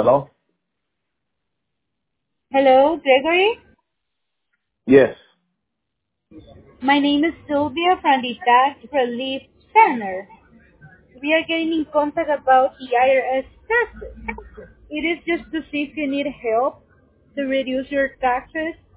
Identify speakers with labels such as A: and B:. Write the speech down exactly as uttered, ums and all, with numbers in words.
A: Hello?
B: Hello, Gregory.
A: Yes.
B: My name is Sylvia from the Tax Relief Center. We are getting in contact about the I R S taxes. It is just to see if you need help to reduce your taxes